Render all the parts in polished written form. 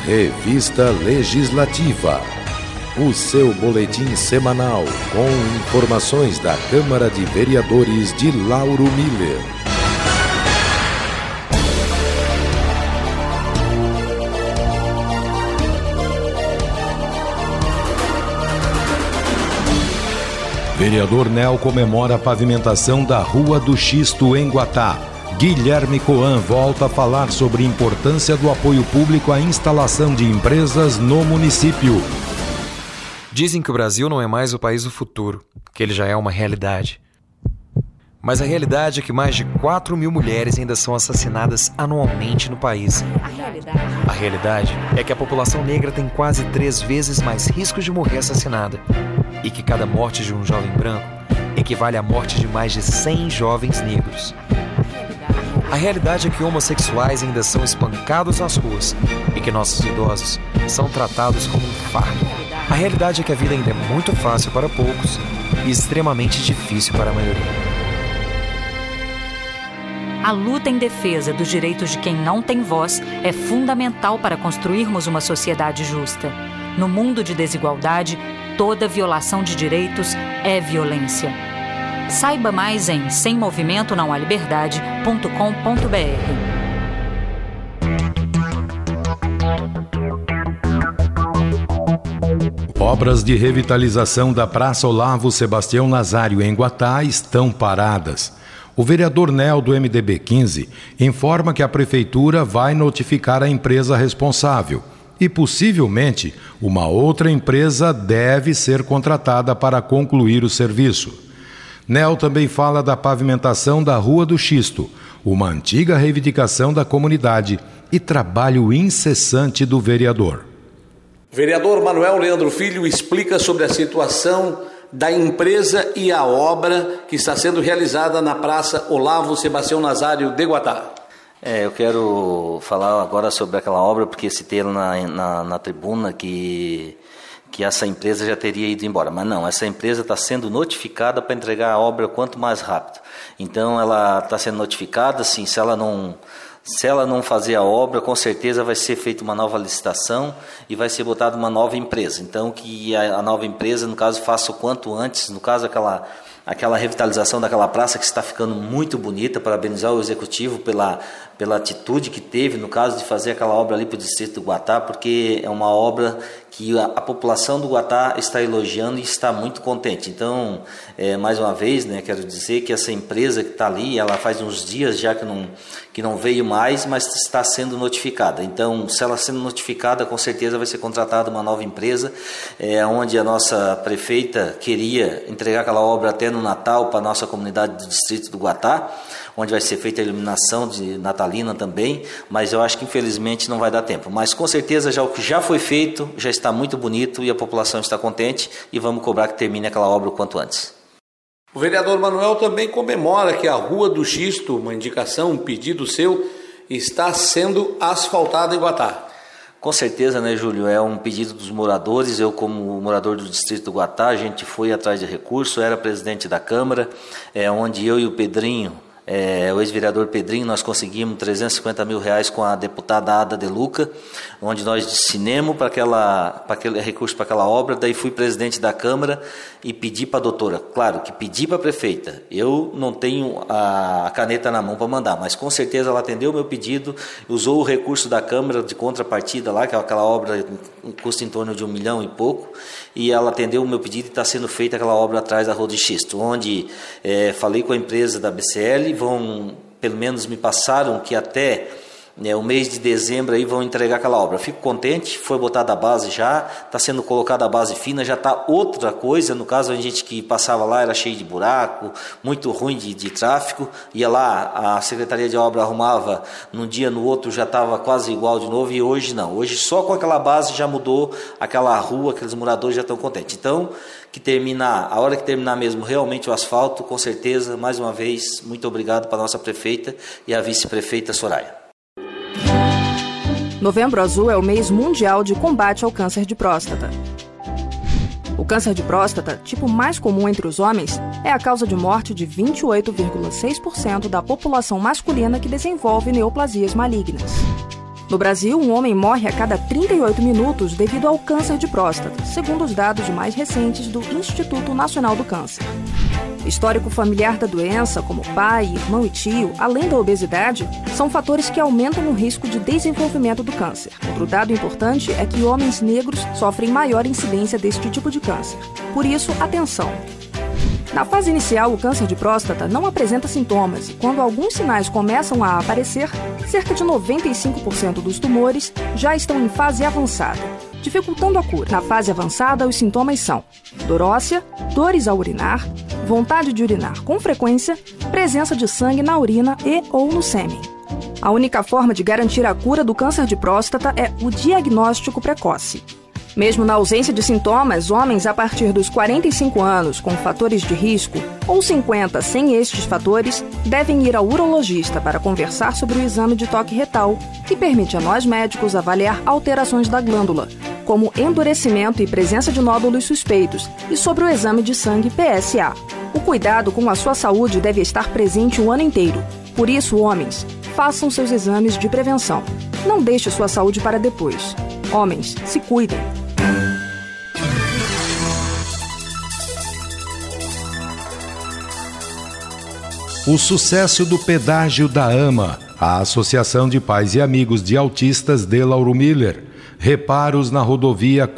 Revista Legislativa, o seu boletim semanal com informações da Câmara de Vereadores de Lauro Miller. Vereador Nel comemora a pavimentação da Rua do Xisto em Guatá. Guilherme Coan volta a falar sobre a importância do apoio público à instalação de empresas no município. Dizem que o Brasil não é mais o país do futuro, que ele já é uma realidade. Mas a realidade é que mais de 4 mil mulheres ainda são assassinadas anualmente no país. A realidade é que a população negra tem quase 3 vezes mais riscos de morrer assassinada. E que cada morte de um jovem branco equivale à morte de mais de 100 jovens negros. A realidade é que homossexuais ainda são espancados nas ruas e que nossos idosos são tratados como um fardo. A realidade é que a vida ainda é muito fácil para poucos e extremamente difícil para a maioria. A luta em defesa dos direitos de quem não tem voz é fundamental para construirmos uma sociedade justa. No mundo de desigualdade, toda violação de direitos é violência. Saiba mais em semmovimentonãohaliberdade.com.br. Obras de revitalização da Praça Olavo Sebastião Nazário em Guatá estão paradas. O vereador Nel do MDB 15 informa que a prefeitura vai notificar a empresa responsável e, possivelmente, uma outra empresa deve ser contratada para concluir o serviço. Nel também fala da pavimentação da Rua do Xisto, uma antiga reivindicação da comunidade e trabalho incessante do vereador. O vereador Manuel Leandro Filho explica sobre a situação da empresa e a obra que está sendo realizada na Praça Olavo Sebastião Nazário de Guatá. Eu quero falar agora sobre aquela obra, porque citei na tribuna que essa empresa já teria ido embora. Mas não, essa empresa está sendo notificada para entregar a obra quanto mais rápido. Então ela está sendo notificada, assim, se ela não fazer a obra, com certeza vai ser feita uma nova licitação e vai ser botada uma nova empresa. Então que a nova empresa, no caso, faça o quanto antes, no caso aquela revitalização daquela praça que está ficando muito bonita. Parabenizar o executivo pela atitude que teve, no caso de fazer aquela obra ali para o distrito do Guatá, porque é uma obra que a população do Guatá está elogiando e está muito contente. Então, mais uma vez, quero dizer que essa empresa que está ali, ela faz uns dias já que não veio mais, mas está sendo notificada. Então, se ela sendo notificada, com certeza vai ser contratada uma nova empresa, onde a nossa prefeita queria entregar aquela obra até no Natal para a nossa comunidade do distrito do Guatá, onde vai ser feita a iluminação de natalina também, mas eu acho que infelizmente não vai dar tempo. Mas com certeza já o que já foi feito já está muito bonito e a população está contente e vamos cobrar que termine aquela obra o quanto antes. O vereador Manuel também comemora que a Rua do Xisto, uma indicação, um pedido seu, está sendo asfaltada em Guatá. Com certeza, Júlio, é um pedido dos moradores. Eu, como morador do distrito do Guatá, a gente foi atrás de recurso, era presidente da Câmara, onde eu e o Pedrinho, o ex-vereador Pedrinho, nós conseguimos R$350 mil com a deputada Ada De Luca, onde nós destinemos para aquele recurso para aquela obra. Daí fui presidente da Câmara e pedi para a doutora, claro que pedi para a prefeita, eu não tenho a caneta na mão para mandar, mas com certeza ela atendeu o meu pedido, usou o recurso da Câmara de contrapartida lá, que é aquela obra custa em torno de R$1 milhão e pouco, e ela atendeu o meu pedido e está sendo feita aquela obra atrás da Rua de Xisto, onde falei com a empresa da BCL, pelo menos me passaram que até o mês de dezembro aí vão entregar aquela obra. Fico contente, foi botada a base já, está sendo colocada a base fina, já está outra coisa. No caso, a gente que passava lá era cheio de buraco, muito ruim de tráfego, ia lá, a Secretaria de Obra arrumava, num dia, no outro já estava quase igual de novo, e hoje não. Hoje só com aquela base já mudou aquela rua, aqueles moradores já estão contentes. Então, a hora que terminar mesmo realmente o asfalto, com certeza, mais uma vez, muito obrigado para a nossa prefeita e a vice-prefeita Soraya. Novembro Azul é o mês mundial de combate ao câncer de próstata. O câncer de próstata, tipo mais comum entre os homens, é a causa de morte de 28,6% da população masculina que desenvolve neoplasias malignas. No Brasil, um homem morre a cada 38 minutos devido ao câncer de próstata, segundo os dados mais recentes do Instituto Nacional do Câncer. Histórico familiar da doença, como pai, irmão e tio, além da obesidade, são fatores que aumentam o risco de desenvolvimento do câncer. Outro dado importante é que homens negros sofrem maior incidência deste tipo de câncer. Por isso, atenção! Na fase inicial, o câncer de próstata não apresenta sintomas e, quando alguns sinais começam a aparecer, cerca de 95% dos tumores já estão em fase avançada, dificultando a cura. Na fase avançada, os sintomas são dor óssea, dores ao urinar, vontade de urinar com frequência, presença de sangue na urina e ou no sêmen. A única forma de garantir a cura do câncer de próstata é o diagnóstico precoce. Mesmo na ausência de sintomas, homens a partir dos 45 anos com fatores de risco ou 50 sem estes fatores devem ir ao urologista para conversar sobre o exame de toque retal, que permite a nós médicos avaliar alterações da glândula, como endurecimento e presença de nódulos suspeitos, e sobre o exame de sangue PSA. O cuidado com a sua saúde deve estar presente o ano inteiro. Por isso, homens, façam seus exames de prevenção. Não deixe sua saúde para depois. Homens, se cuidem. O sucesso do pedágio da AMA, a Associação de Pais e Amigos de Autistas de Lauro Miller, reparos na rodovia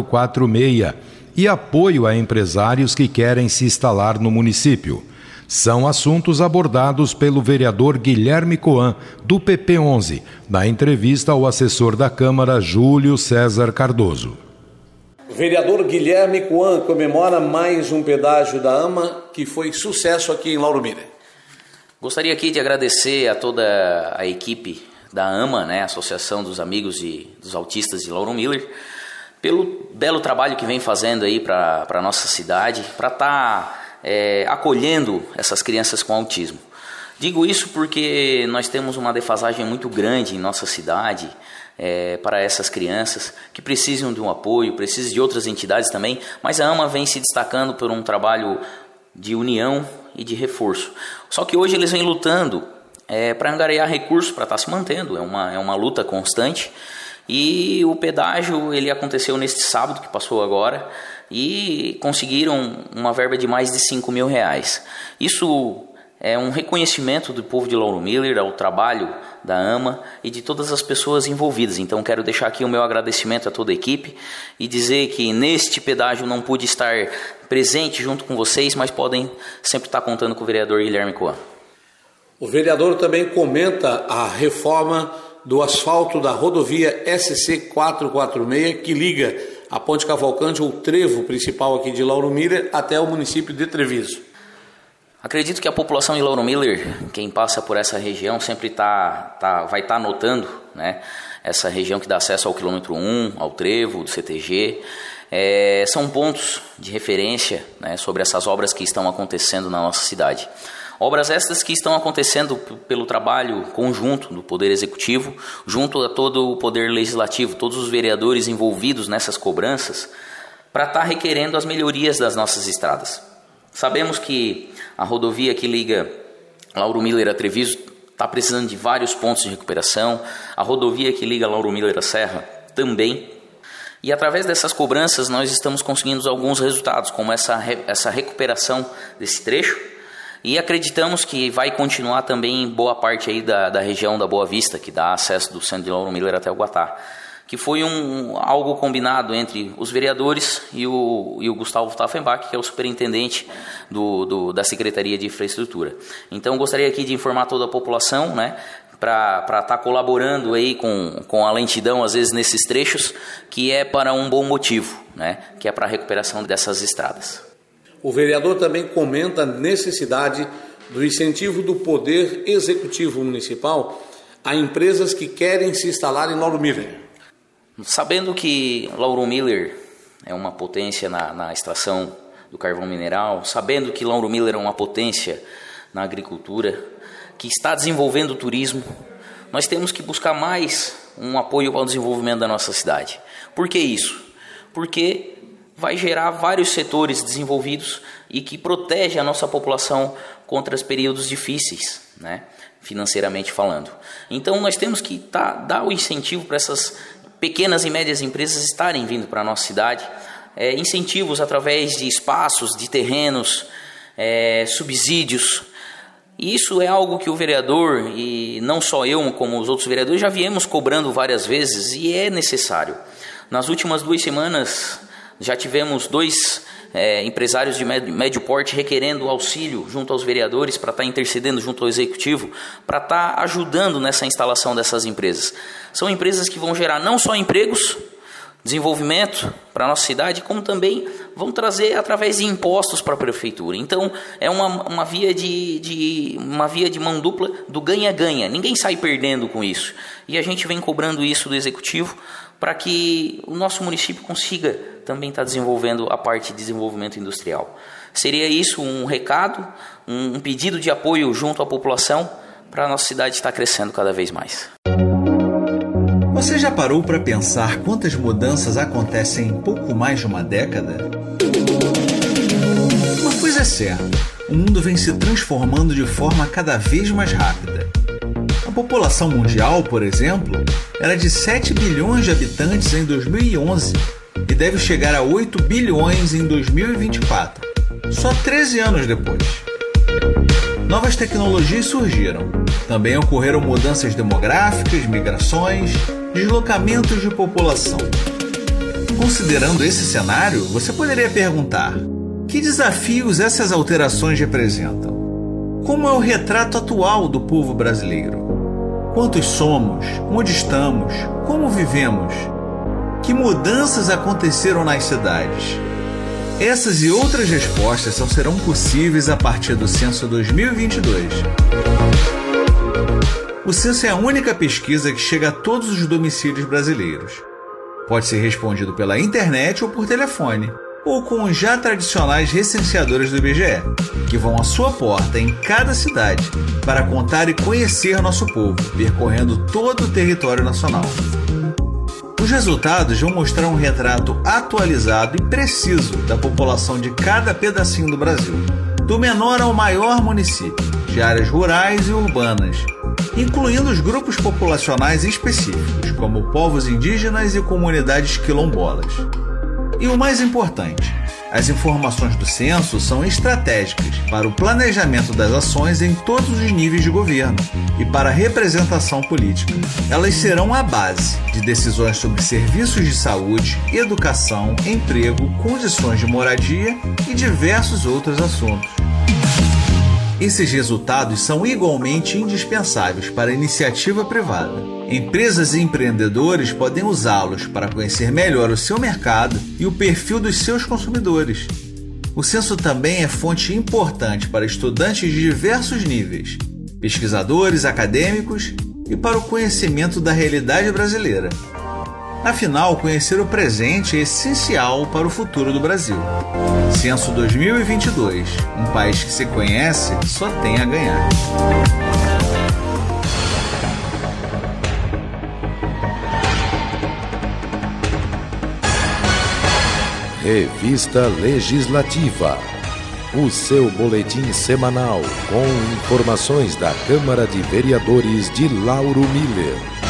446 e apoio a empresários que querem se instalar no município. São assuntos abordados pelo vereador Guilherme Coan, do PP11, na entrevista ao assessor da Câmara, Júlio César Cardoso. O vereador Guilherme Coan comemora mais um pedágio da AMA que foi sucesso aqui em Lauro Miller. Gostaria aqui de agradecer a toda a equipe da AMA, Associação dos Amigos dos Autistas de Lauro Miller, pelo belo trabalho que vem fazendo aí para a nossa cidade, para estar acolhendo essas crianças com autismo. Digo isso porque nós temos uma defasagem muito grande em nossa cidade para essas crianças que precisam de um apoio, precisam de outras entidades também, mas a AMA vem se destacando por um trabalho de união e de reforço. Só que hoje eles vêm lutando para angariar recursos para estar se mantendo, é uma luta constante. E o pedágio ele aconteceu neste sábado que passou agora e conseguiram uma verba de mais de R$5 mil. Isso é um reconhecimento do povo de Lauro Miller ao trabalho da AMA e de todas as pessoas envolvidas. Então quero deixar aqui o meu agradecimento a toda a equipe e dizer que neste pedágio não pude estar presente junto com vocês, mas podem sempre estar contando com o vereador Guilherme Coan. O vereador também comenta a reforma do asfalto da rodovia SC 446 que liga a Ponte Cavalcante, o trevo principal aqui de Lauro Miller, até o município de Treviso. Acredito que a população de Lauro Miller, quem passa por essa região, sempre vai estar notando, essa região que dá acesso ao quilômetro 1, ao trevo, do CTG. São pontos de referência sobre essas obras que estão acontecendo na nossa cidade. Obras estas que estão acontecendo pelo trabalho conjunto do Poder Executivo, junto a todo o Poder Legislativo, todos os vereadores envolvidos nessas cobranças, para estar requerendo as melhorias das nossas estradas. Sabemos que a rodovia que liga Lauro Miller a Treviso está precisando de vários pontos de recuperação, a rodovia que liga Lauro Miller a Serra também. E através dessas cobranças nós estamos conseguindo alguns resultados, como essa recuperação desse trecho. E acreditamos que vai continuar também em boa parte aí da região da Boa Vista, que dá acesso do centro de Lauro Miller até o Guatá, que foi algo combinado entre os vereadores e o Gustavo Taffenbach, que é o superintendente da Secretaria de Infraestrutura. Então gostaria aqui de informar toda a população, para estar colaborando aí com a lentidão, às vezes, nesses trechos, que é para um bom motivo, que é para a recuperação dessas estradas. O vereador também comenta a necessidade do incentivo do Poder Executivo Municipal a empresas que querem se instalar em Lauro Miller. Sabendo que Lauro Miller é uma potência na extração do carvão mineral, sabendo que Lauro Miller é uma potência na agricultura, que está desenvolvendo o turismo, nós temos que buscar mais um apoio ao desenvolvimento da nossa cidade. Por que isso? Porque vai gerar vários setores desenvolvidos e que protege a nossa população contra os períodos difíceis, né, financeiramente falando. Então nós temos que dar o incentivo para essas pequenas e médias empresas estarem vindo para a nossa cidade, incentivos através de espaços, de terrenos, subsídios. Isso é algo que o vereador, e não só eu, como os outros vereadores, já viemos cobrando várias vezes e é necessário. Nas últimas 2 semanas já tivemos 2 empresários de médio porte requerendo auxílio junto aos vereadores para estar intercedendo junto ao executivo, para estar ajudando nessa instalação dessas empresas. São empresas que vão gerar não só empregos, desenvolvimento para a nossa cidade, como também vão trazer através de impostos para a prefeitura. Então é uma via de mão dupla do ganha-ganha. Ninguém sai perdendo com isso. E a gente vem cobrando isso do executivo para que o nosso município consiga também estar desenvolvendo a parte de desenvolvimento industrial. Seria isso um recado, um pedido de apoio junto à população para a nossa cidade estar crescendo cada vez mais. Você já parou para pensar quantas mudanças acontecem em pouco mais de uma década? Uma coisa é certa, o mundo vem se transformando de forma cada vez mais rápida. A população mundial, por exemplo, era de 7 bilhões de habitantes em 2011 e deve chegar a 8 bilhões em 2024, só 13 anos depois. Novas tecnologias surgiram. Também ocorreram mudanças demográficas, migrações, deslocamentos de população. Considerando esse cenário, você poderia perguntar: que desafios essas alterações representam? Como é o retrato atual do povo brasileiro? Quantos somos? Onde estamos? Como vivemos? Que mudanças aconteceram nas cidades? Essas e outras respostas só serão possíveis a partir do Censo 2022. O censo é a única pesquisa que chega a todos os domicílios brasileiros. Pode ser respondido pela internet ou por telefone, ou com os já tradicionais recenseadores do IBGE, que vão à sua porta em cada cidade para contar e conhecer nosso povo, percorrendo todo o território nacional. Os resultados vão mostrar um retrato atualizado e preciso da população de cada pedacinho do Brasil, do menor ao maior município, de áreas rurais e urbanas, incluindo os grupos populacionais específicos, como povos indígenas e comunidades quilombolas. E o mais importante, as informações do censo são estratégicas para o planejamento das ações em todos os níveis de governo e para a representação política. Elas serão a base de decisões sobre serviços de saúde, educação, emprego, condições de moradia e diversos outros assuntos. Esses resultados são igualmente indispensáveis para a iniciativa privada. Empresas e empreendedores podem usá-los para conhecer melhor o seu mercado e o perfil dos seus consumidores. O censo também é fonte importante para estudantes de diversos níveis, pesquisadores, acadêmicos e para o conhecimento da realidade brasileira. Afinal, conhecer o presente é essencial para o futuro do Brasil. Censo 2022. Um país que se conhece só tem a ganhar. Revista Legislativa. O seu boletim semanal com informações da Câmara de Vereadores de Lauro Miller.